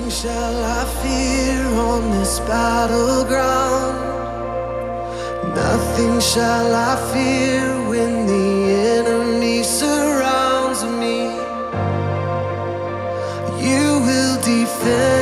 Shall I fear on this battleground? Nothing shall I fear when the enemy surrounds me. You will defend